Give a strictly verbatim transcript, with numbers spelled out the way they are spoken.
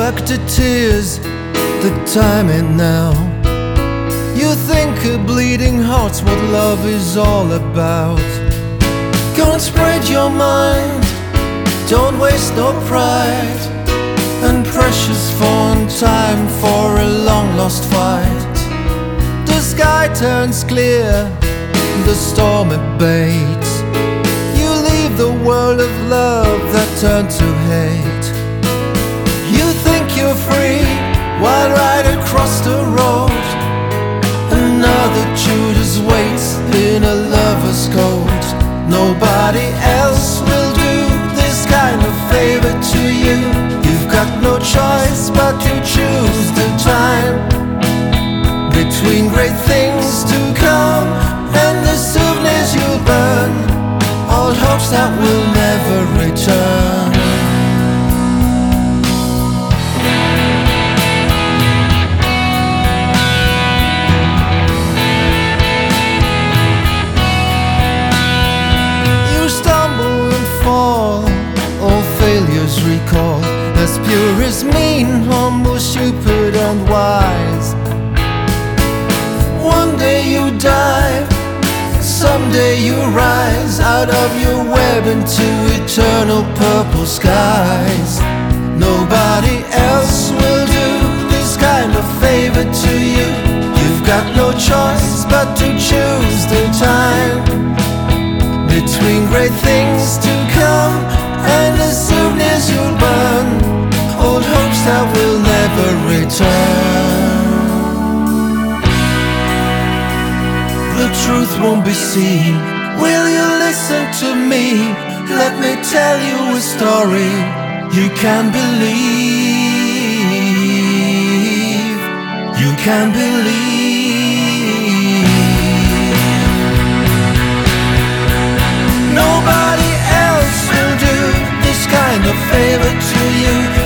work the tears, the time and now. You think a bleeding heart's what love is all about. Go and spread your mind, don't waste no pride and precious fond time for a long lost fight. The sky turns clear, the storm abates. You leave the world of love that turned to hate. You think you're free while right across the road another Judas waits in a lover's coat. Nobody else will do this kind of favor to you. You've got no choice but to choose the time between great things to come and the souvenirs you'll burn, old hopes that will never return. Recall as pure as mean, humble, stupid and wise. One day you dive, someday you rise out of your web into eternal purple skies. Nobody else will do this kind of favor to you. You've got no choice but to choose the time between great things to come and the souvenirs you'll burn, old hopes that will never return. The truth won't be seen. Will you listen to me? Let me tell you a story you can believe. You can believe. Nobody else will do this kind of favor to you.